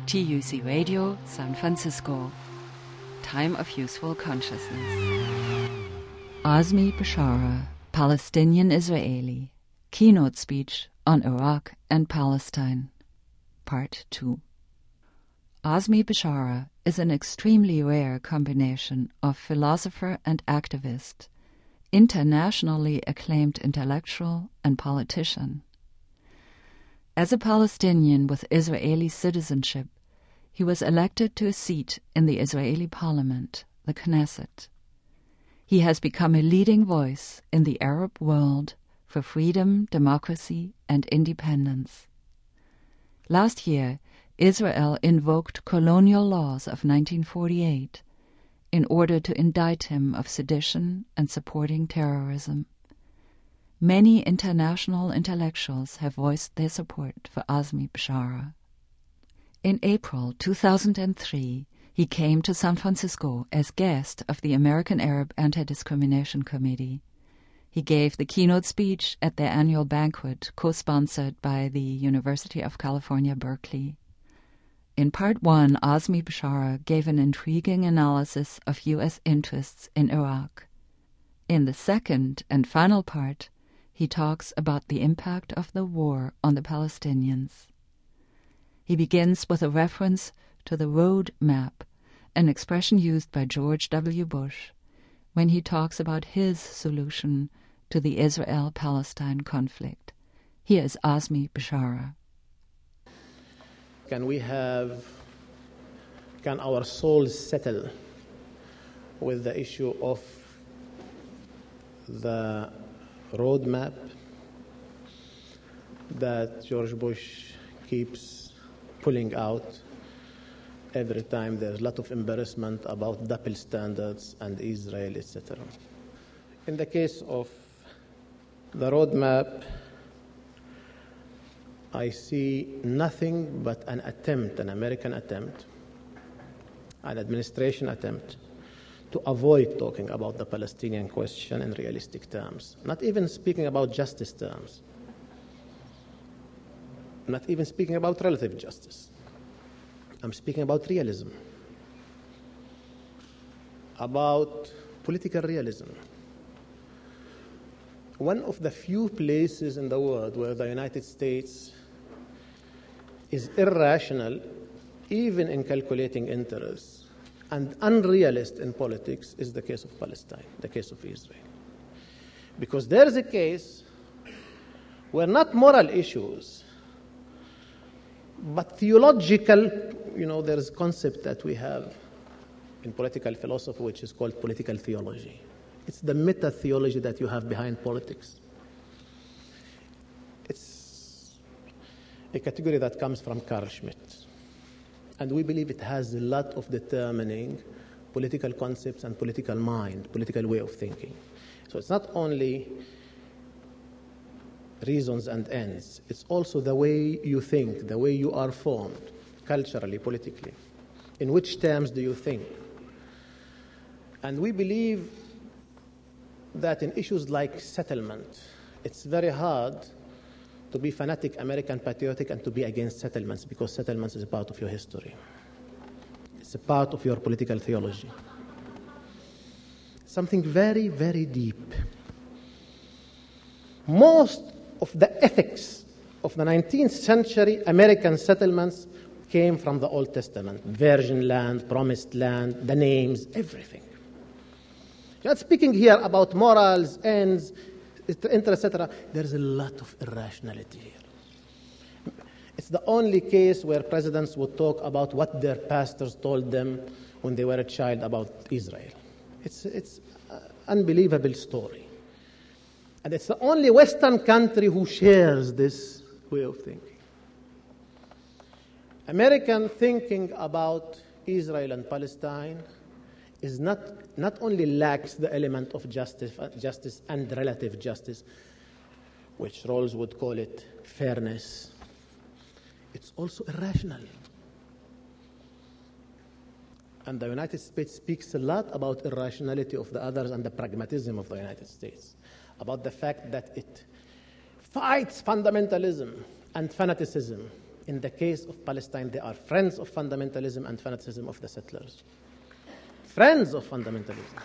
TUC Radio, San Francisco. Time of Useful Consciousness. Azmi Bishara, Palestinian-Israeli. Keynote Speech on Iraq and Palestine. Part 2. Azmi Bishara is an extremely rare combination of philosopher and activist, internationally acclaimed intellectual and politician. As a Palestinian with Israeli citizenship, he was elected to a seat in the Israeli parliament, the Knesset. He has become a leading voice in the Arab world for freedom, democracy, and independence. Last year, Israel invoked colonial laws of 1948 in order to indict him of sedition and supporting terrorism. Many international intellectuals have voiced their support for Azmi Bishara. In April 2003, he came to San Francisco as guest of the American Arab Anti-Discrimination Committee. He gave the keynote speech at their annual banquet, co-sponsored by the University of California, Berkeley. In Part 1, Azmi Bishara gave an intriguing analysis of U.S. interests in Iraq. In the second and final part, he talks about the impact of the war on the Palestinians. He begins with a reference to the road map, an expression used by George W. Bush when he talks about his solution to the Israel-Palestine conflict. Here is Azmi Bishara. Can our souls settle with the issue of the roadmap that George Bush keeps pulling out every time there's a lot of embarrassment about double standards and Israel, etc. In the case of the roadmap, I see nothing but an attempt, an American attempt, an administration attempt to avoid talking about the Palestinian question in realistic terms, not even speaking about justice terms, not even speaking about relative justice. I'm speaking about realism, about political realism. One of the few places in the world where the United States is irrational, even in calculating interests, and unrealist in politics is the case of Palestine, the case of Israel. Because there is a case where not moral issues, but theological, there is a concept that we have in political philosophy which is called political theology. It's the meta-theology that you have behind politics. It's a category that comes from Carl Schmitt. And we believe it has a lot of determining political concepts and political mind, political way of thinking. So it's not only reasons and ends, it's also the way you think, the way you are formed, culturally, politically. In which terms do you think? And we believe that in issues like settlement, it's very hard to be fanatic American patriotic and to be against settlements, because settlements is a part of your history. It's a part of your political theology. Something very, very deep. Most of the ethics of the 19th century American settlements came from the Old Testament. Virgin land, promised land, the names, everything. You're not speaking here about morals, ends, etc. There's a lot of irrationality here. It's the only case where presidents would talk about what their pastors told them when they were a child about Israel. It's an unbelievable story. And it's the only Western country who shares this way of thinking. American thinking about Israel and Palestine is not only lacks the element of justice and relative justice, which Rawls would call it fairness, it's also irrational. And the United States speaks a lot about irrationality of the others and the pragmatism of the United States, about the fact that it fights fundamentalism and fanaticism In the case of Palestine, they are friends of fundamentalism and fanaticism of the settlers. Friends of fundamentalism.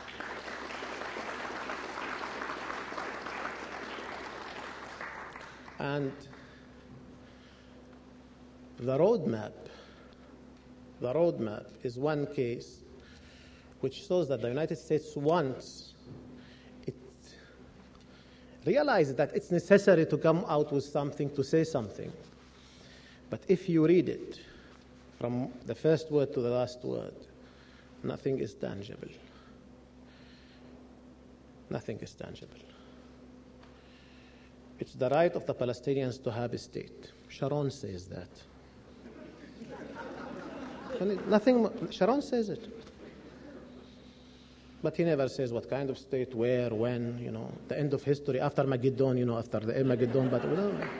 And the roadmap is one case which shows that the United States wants, it realizes that it's necessary to come out with something, to say something. But if you read it from the first word to the last word, nothing is tangible. Nothing is tangible. It's the right of the Palestinians to have a state. Sharon says that. Nothing. Sharon says it. But he never says what kind of state, where, when, the end of history, after Magidon, after the Magidon, but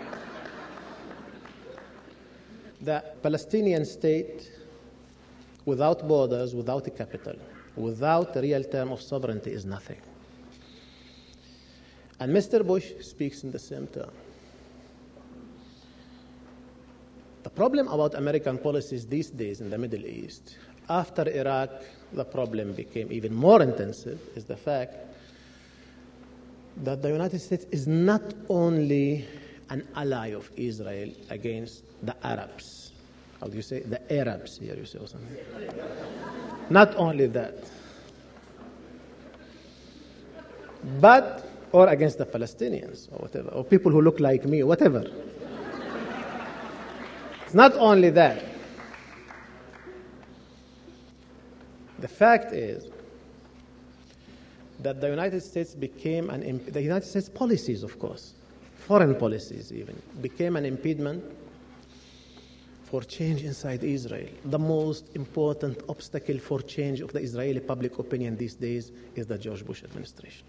the Palestinian state, without borders, without a capital, without a real term of sovereignty, is nothing. And Mr. Bush speaks in the same term. The problem about American policies these days in the Middle East, after Iraq, the problem became even more intensive, is the fact that the United States is not only an ally of Israel against the Arabs. How do you say? The Arabs here, you say, or something. Not only that, but or against the Palestinians, or whatever, or people who look like me, whatever. It's not only that. The fact is that the United States became the United States policies, of course, foreign policies even, became an impediment for change inside Israel. The most important obstacle for change of the Israeli public opinion these days is the George Bush administration.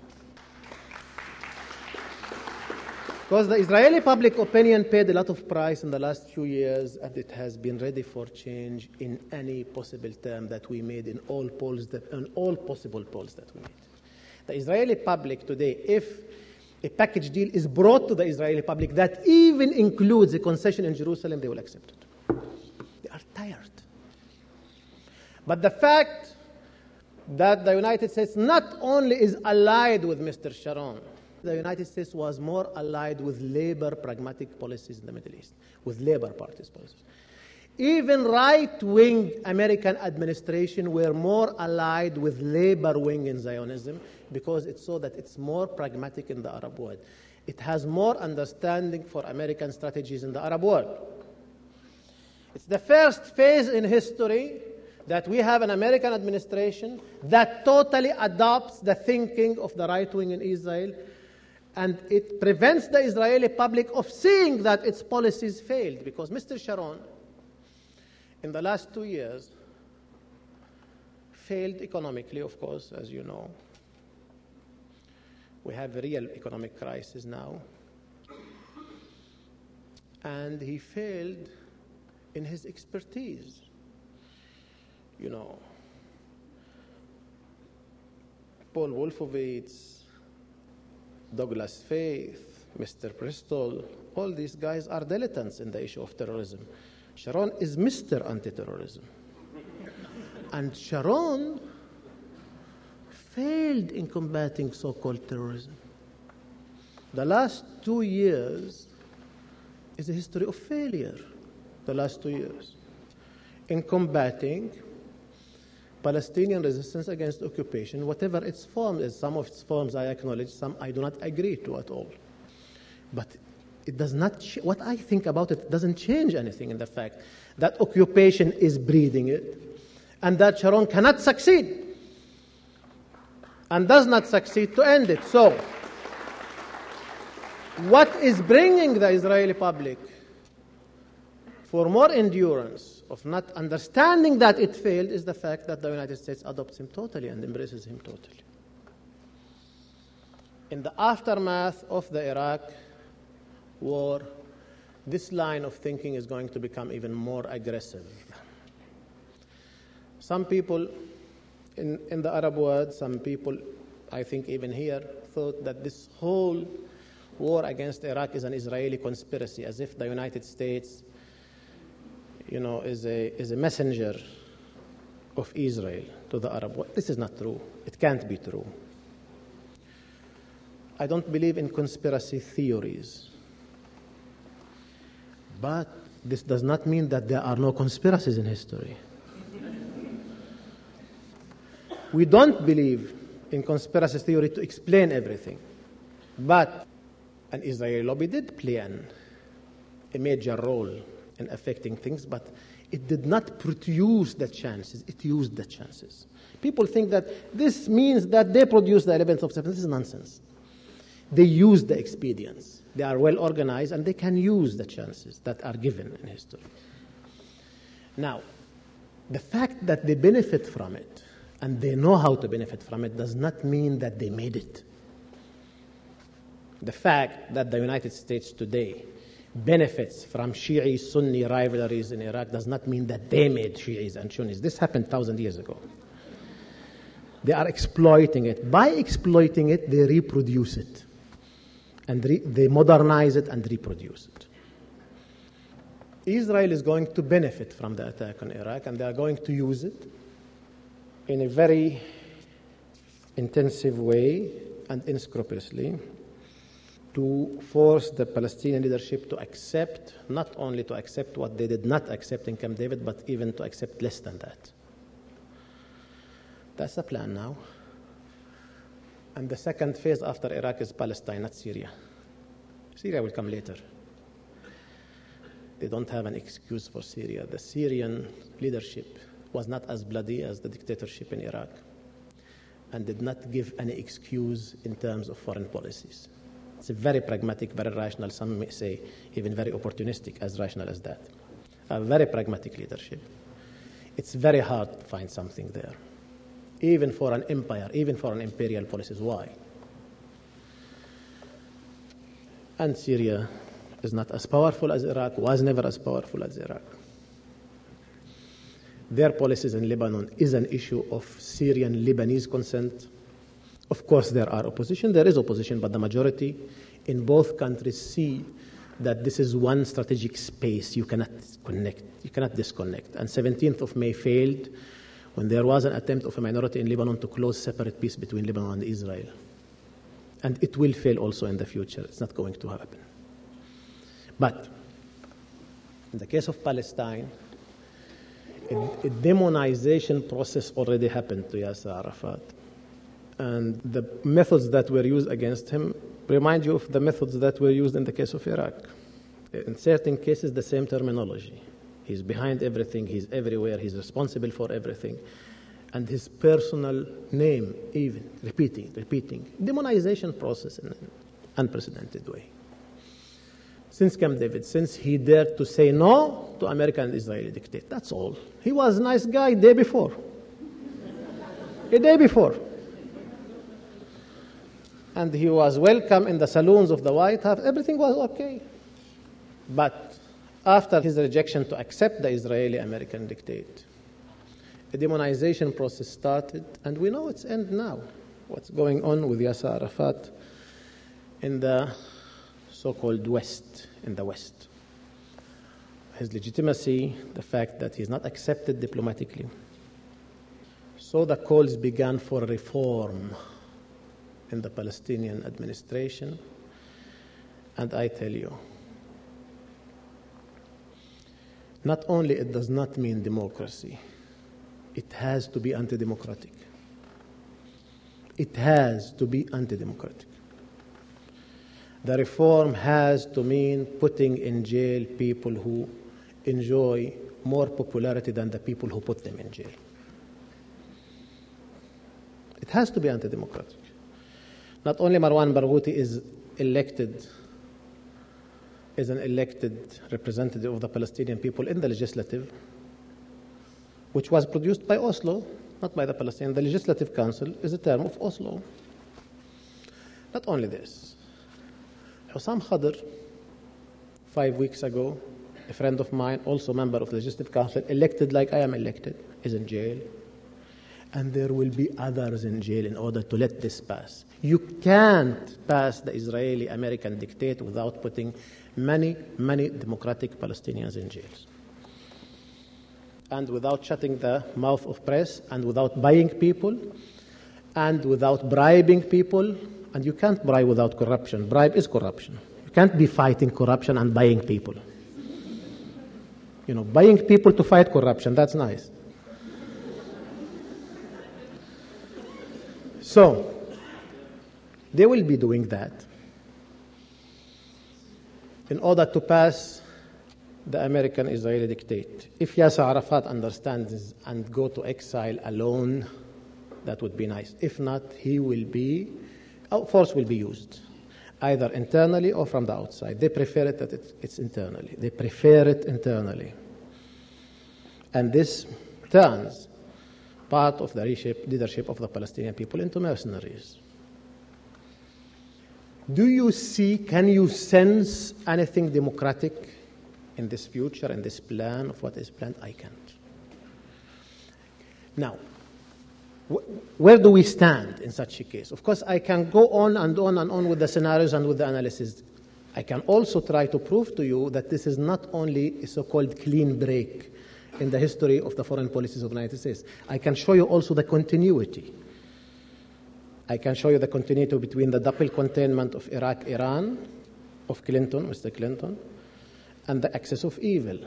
Because the Israeli public opinion paid a lot of price in the last few years, and it has been ready for change in any possible term that we made in all possible polls that we made. The Israeli public today, if a package deal is brought to the Israeli public that even includes a concession in Jerusalem, they will accept it. They are tired. But the fact that the United States not only is allied with Mr. Sharon, the United States was more allied with labor pragmatic policies in the Middle East, with labor parties policies. Even right-wing American administration were more allied with labor wing in Zionism because it saw that it's more pragmatic in the Arab world. It has more understanding for American strategies in the Arab world. It's the first phase in history that we have an American administration that totally adopts the thinking of the right wing in Israel, and it prevents the Israeli public of seeing that its policies failed, because Mr. Sharon, in the last 2 years, failed economically, of course, as you know. We have a real economic crisis now. And he failed in his expertise. Paul Wolfowitz, Douglas Faith, Mr. Bristol, all these guys are dilettantes in the issue of terrorism. Sharon is Mr. Anti-Terrorism. And Sharon failed in combating so-called terrorism. The last 2 years is a history of failure, the last 2 years, in combating Palestinian resistance against occupation, whatever its form is. Some of its forms I acknowledge, some I do not agree to at all. But it does not, what I think about it doesn't change anything in the fact that occupation is breeding it, and that Sharon cannot succeed, and does not succeed to end it. So, what is bringing the Israeli public for more endurance of not understanding that it failed is the fact that the United States adopts him totally and embraces him totally. In the aftermath of the Iraq war, this line of thinking is going to become even more aggressive. Some people in the Arab world, some people, I think even here, thought that this whole war against Iraq is an Israeli conspiracy, as if the United States is a messenger of Israel to the Arab world. This is not true. It can't be true. I don't believe in conspiracy theories. But this does not mean that there are no conspiracies in history. We don't believe in conspiracy theory to explain everything. But an Israeli lobby did play a major role in affecting things, but it did not produce the chances. It used the chances. People think that this means that they produced the 11th of September. This is nonsense. They use the expedients. They are well organized, and they can use the chances that are given in history. Now, the fact that they benefit from it, and they know how to benefit from it, does not mean that they made it. The fact that the United States today benefits from Shi'i-Sunni rivalries in Iraq does not mean that they made Shi'is and Sunnis. This happened 1,000 years ago. They are exploiting it. By exploiting it, they reproduce it. And they modernize it and reproduce it. Israel is going to benefit from the attack on Iraq, and they are going to use it in a very intensive way and unscrupulously to force the Palestinian leadership to accept, not only to accept what they did not accept in Camp David, but even to accept less than that. That's the plan now. And the second phase after Iraq is Palestine, not Syria. Syria will come later. They don't have an excuse for Syria. The Syrian leadership was not as bloody as the dictatorship in Iraq and did not give any excuse in terms of foreign policies. It's a very pragmatic, very rational, some may say even very opportunistic, as rational as that. A very pragmatic leadership. It's very hard to find something there. Even for an empire, even for an imperial policies. Why? And Syria is not as powerful as Iraq, was never as powerful as Iraq. Their policies in Lebanon is an issue of Syrian Lebanese consent. Of course, there are opposition. There is opposition, but the majority in both countries see that this is one strategic space you cannot connect, you cannot disconnect. And 17th of May failed when there was an attempt of a minority in Lebanon to close separate peace between Lebanon and Israel. And it will fail also in the future. It's not going to happen. But in the case of Palestine, a demonization process already happened to Yasser Arafat. And the methods that were used against him remind you of the methods that were used in the case of Iraq. In certain cases, the same terminology. He's behind everything, he's everywhere, he's responsible for everything. And his personal name, even, repeating. Demonization process in an unprecedented way. Since Camp David, since he dared to say no to American and Israeli dictate. That's all. He was a nice guy day before. A day before. And he was welcome in the saloons of the White House. Everything was okay. But after his rejection to accept the Israeli-American dictate, a demonization process started, and we know its end now. What's going on with Yasser Arafat in the so-called West, in the West. His legitimacy, the fact that he's not accepted diplomatically. So the calls began for reform in the Palestinian administration. And I tell you, not only it does not mean democracy, it has to be anti-democratic. It has to be anti-democratic. The reform has to mean putting in jail people who enjoy more popularity than the people who put them in jail. It has to be anti-democratic. Not only Marwan Barghouti is an elected representative of the Palestinian people in the legislative, which was produced by Oslo, not by the Palestinian. The Legislative Council is a term of Oslo. Not only this, Hussam Khadr, 5 weeks ago, a friend of mine, also member of the Legislative Council, elected like I am elected, is in jail. And there will be others in jail in order to let this pass. You can't pass the Israeli-American dictate without putting many, many democratic Palestinians in jails. and without shutting the mouth of press, and without buying people, and without bribing people. And you can't bribe without corruption. Bribe is corruption. You can't be fighting corruption and buying people. Buying people to fight corruption, that's nice. So, they will be doing that in order to pass the American-Israeli dictate. If Yasser Arafat understands this and go to exile alone, that would be nice. If not, force will be used, either internally or from the outside. They prefer it that it's internally. They prefer it internally. And this turns part of the leadership of the Palestinian people into mercenaries. Do you see, can you sense anything democratic in this future, in this plan of what is planned? I can't. Now, where do we stand in such a case? Of course, I can go on and on and on with the scenarios and with the analysis. I can also try to prove to you that this is not only a so-called clean break in the history of the foreign policies of the United States. I can show you also the continuity. I can show you the continuity between the double containment of Iraq, Iran, of Clinton, Mr. Clinton, and the axis of evil.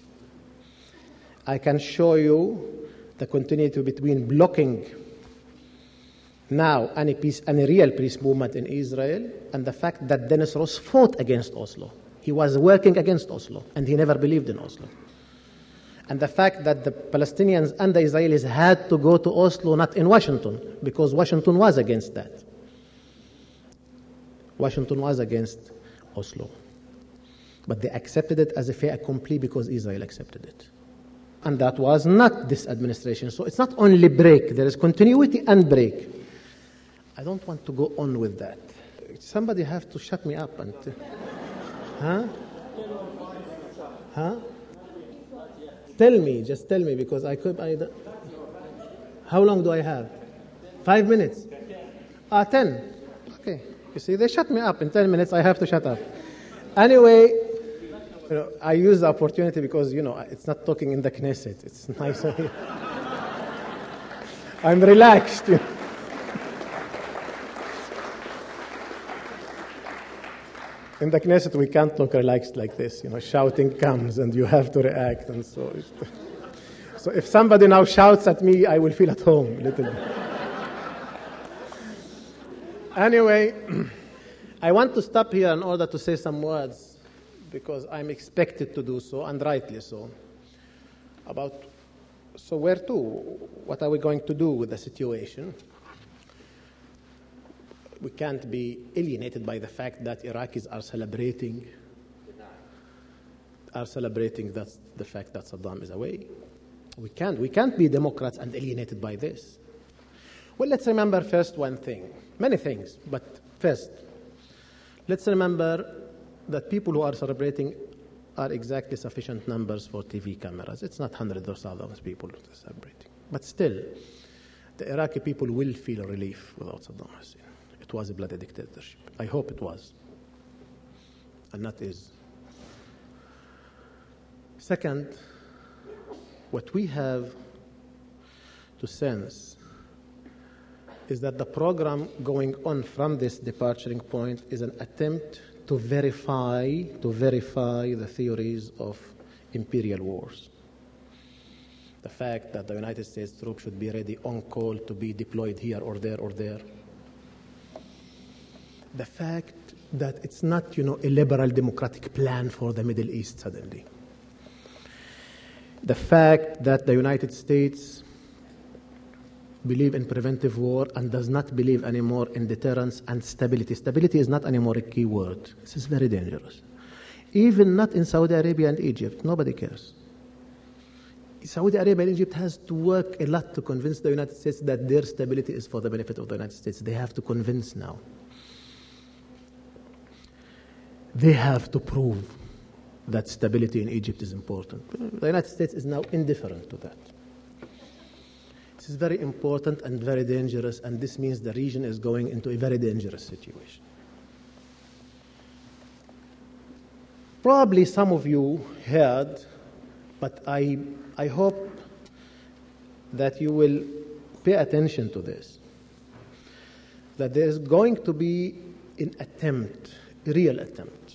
I can show you the continuity between blocking now any real peace movement in Israel and the fact that Dennis Ross fought against Oslo. He was working against Oslo, and he never believed in Oslo. And the fact that the Palestinians and the Israelis had to go to Oslo, not in Washington, because Washington was against that. Washington was against Oslo. But they accepted it as a fait accompli because Israel accepted it. And that was not this administration. So it's not only break, there is continuity and break. I don't want to go on with that. Somebody have to shut me up. Huh? Just tell me, because how long do I have? 5 minutes? 10. Okay. You see, they shut me up. In 10 minutes, I have to shut up. Anyway, I use the opportunity because, it's not talking in the Knesset. It's nice. I'm relaxed. In the Knesset, we can't talk relaxed like this. Shouting comes and you have to react. And so if somebody now shouts at me, I will feel at home a little bit. Anyway, I want to stop here in order to say some words, because I'm expected to do so, and rightly so, so where to? What are we going to do with the situation? We can't be alienated by the fact that Iraqis are celebrating that's the fact that Saddam is away. We can't be Democrats and alienated by this. Well, let's remember first one thing. Many things, but first, let's remember that people who are celebrating are exactly sufficient numbers for TV cameras. It's not hundreds or thousands of people celebrating. But still, the Iraqi people will feel relief without Saddam Hussein. It was a bloody dictatorship. I hope it was, and not is. Second, what we have to sense is that the program going on from this departing point is an attempt to verify the theories of imperial wars. The fact that the United States troops should be ready on call to be deployed here or there or there. The fact that it's not, a liberal democratic plan for the Middle East suddenly. The fact that the United States believe in preventive war and does not believe anymore in deterrence and stability. Stability is not anymore a key word. This is very dangerous. Even not in Saudi Arabia and Egypt. Nobody cares. Saudi Arabia and Egypt has to work a lot to convince the United States that their stability is for the benefit of the United States. They have to convince now. They have to prove that stability in Egypt is important. The United States is now indifferent to that. This is very important and very dangerous, and this means the region is going into a very dangerous situation. Probably some of you heard But I hope that you will pay attention to this, that there is going to be an attempt, a real attempt,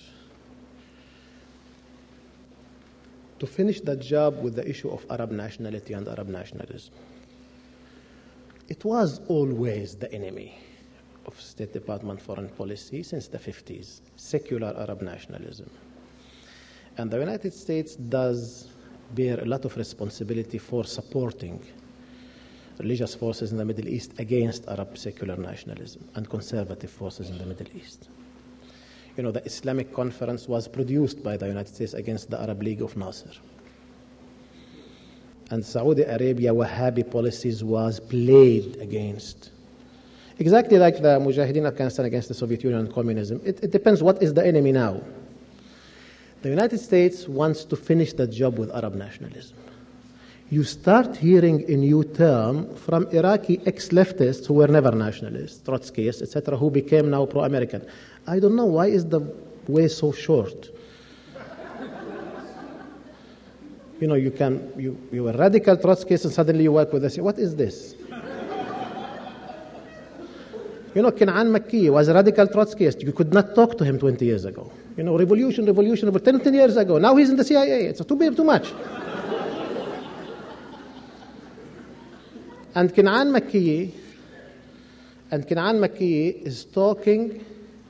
to finish that job with the issue of Arab nationality and Arab nationalism. It was always the enemy of State Department foreign policy since the 50s, secular Arab nationalism. And the United States does bear a lot of responsibility for supporting religious forces in the Middle East against Arab secular nationalism and conservative forces in the Middle East. You know, the Islamic Conference was produced by the United States against the Arab League of Nasser. And Saudi Arabia Wahhabi policies was played against. Exactly like the Mujahideen Afghanistan against the Soviet Union and communism. It depends what is the enemy now. The United States wants to finish the job with Arab nationalism. You start hearing a new term from Iraqi ex-leftists who were never nationalists, Trotskyists, etc., who became now pro-American. I don't know, why is the way so short? You know, you were radical Trotskyists and suddenly you work with this. What is this? You know, Kenan Makki was a radical Trotskyist. You could not talk to him 20 years ago. You know, revolution, 10 years ago. Now he's in the CIA. It's too much. And Kenan Makki is talking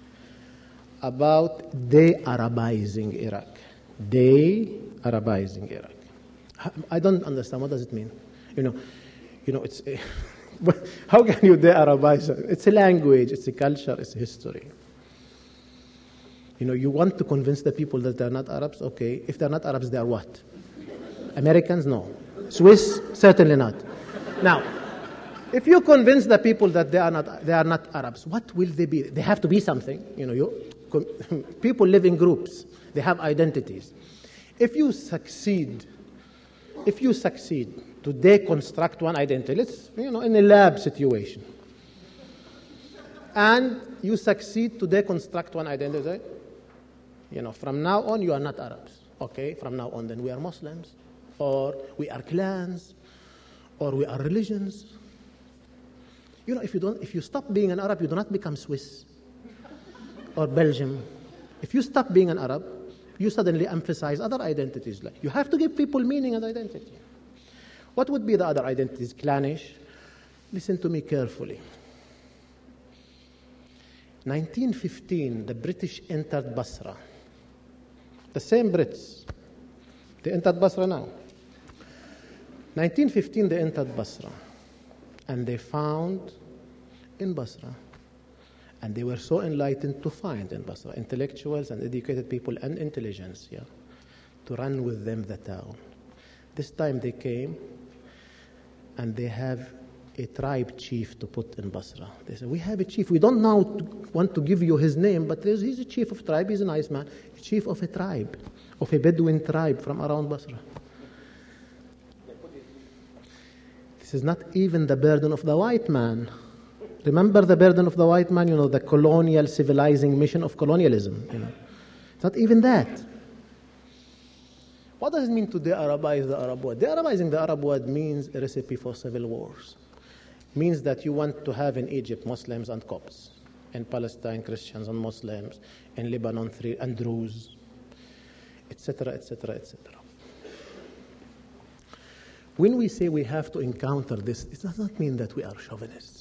about de-Arabizing Iraq. De-Arabizing Iraq. I don't understand. What does it mean? You know, it's how can you de-Arabize? It's a language, it's a culture, it's a history. You know, you want to convince the people that they're not Arabs? Okay. If they're not Arabs, they are what? Americans? No. Swiss? Certainly not. Now, if you convince the people that they are not Arabs, what will they be? They have to be something. You know, people live in groups. They have identities. If you succeed to deconstruct one identity, let's, you know, in a lab situation, and you succeed to deconstruct one identity, you know, from now on you are not Arabs. Okay, from now on then we are Muslims, or we are clans, or we are religions. You know, if you stop being an Arab, you do not become Swiss or Belgium. If you stop being an Arab, you suddenly emphasize other identities. Like, you have to give people meaning and identity. What would be the other identities? Clannish. Listen to me carefully. 1915, the British entered Basra. The same Brits. They entered Basra now. 1915, they entered Basra. And they found in Basra, and they were so enlightened to find in Basra, intellectuals and educated people and intelligentsia, to run with them the town. This time they came, and they have a tribe chief to put in Basra. They said, we have a chief. We don't now want to give you his name, but he's a chief of tribe. He's a nice man. A chief of a tribe, of a Bedouin tribe from around Basra. This is not even the burden of the white man. Remember the burden of the white man, you know, the colonial civilizing mission of colonialism. You know, it's not even that. What does it mean to de-Arabize the Arab world? De-Arabizing the Arab world means a recipe for civil wars. It means that you want to have in Egypt Muslims and Copts, in Palestine Christians and Muslims, in Lebanon and Druze, etc., etc., etc. When we say we have to encounter this, it does not mean that we are chauvinists.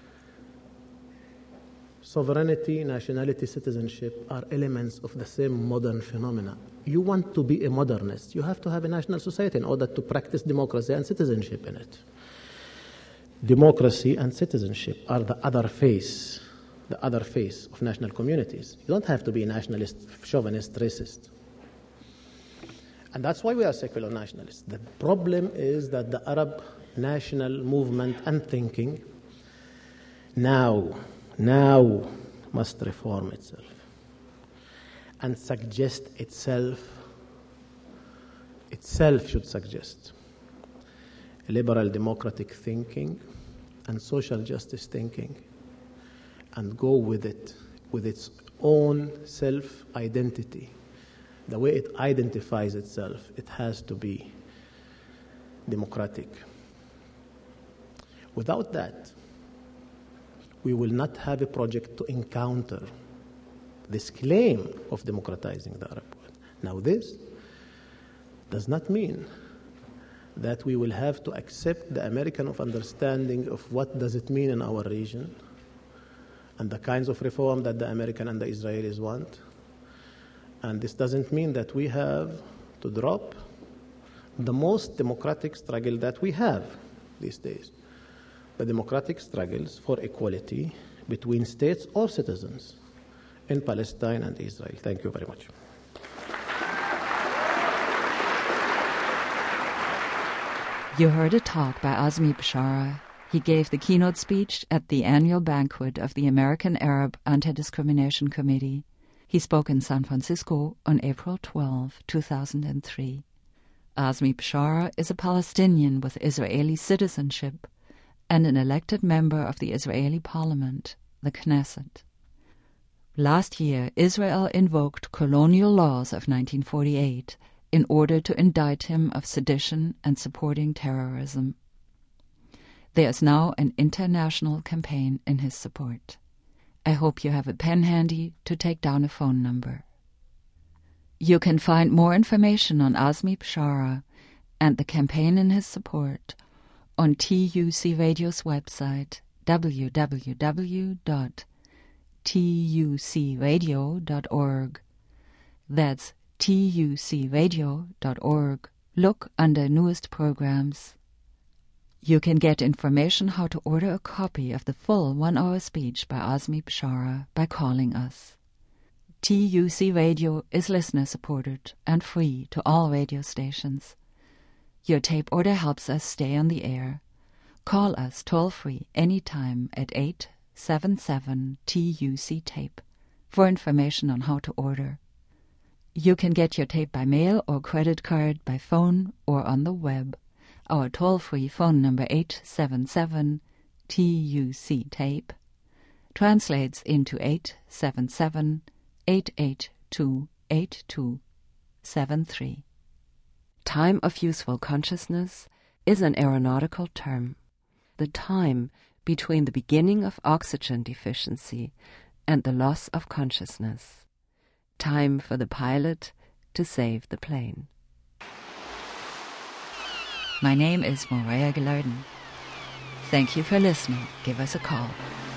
Sovereignty, nationality, citizenship are elements of the same modern phenomena. You want to be a modernist, you have to have a national society in order to practice democracy and citizenship in it. Democracy and citizenship are the other face of national communities. You don't have to be a nationalist, chauvinist, racist. And that's why we are secular nationalists. The problem is that the Arab national movement and thinking now must reform itself and suggest itself should suggest liberal democratic thinking and social justice thinking, and go with it, with its own self-identity. The way it identifies itself, it has to be democratic. Without that, we will not have a project to encounter this claim of democratizing the Arab world. Now, this does not mean that we will have to accept the American of understanding of what does it mean in our region and the kinds of reform that the American and the Israelis want. And this doesn't mean that we have to drop the most democratic struggle that we have these days, the democratic struggles for equality between states or citizens in Palestine and Israel. Thank you very much. You heard a talk by Azmi Bishara. He gave the keynote speech at the annual banquet of the American Arab Anti-Discrimination Committee. He spoke in San Francisco on April 12, 2003. Azmi Bishara is a Palestinian with Israeli citizenship and an elected member of the Israeli parliament, the Knesset. Last year, Israel invoked colonial laws of 1948 in order to indict him of sedition and supporting terrorism. There is now an international campaign in his support. I hope you have a pen handy to take down a phone number. You can find more information on Azmi Bishara and the campaign in his support on TUC Radio's website, www.tucradio.org. That's tucradio.org. Look under newest programs. You can get information how to order a copy of the full 1-hour speech by Azmi Bishara by calling us. TUC Radio is listener-supported and free to all radio stations. Your tape order helps us stay on the air. Call us toll-free anytime at 877-TUC-TAPE for information on how to order. You can get your tape by mail or credit card, by phone or on the web. Our toll-free phone number 877-TUC-TAPE translates into 877-882-8273. Time of useful consciousness is an aeronautical term. The time between the beginning of oxygen deficiency and the loss of consciousness. Time for the pilot to save the plane. My name is Morea Gilardin. Thank you for listening. Give us a call.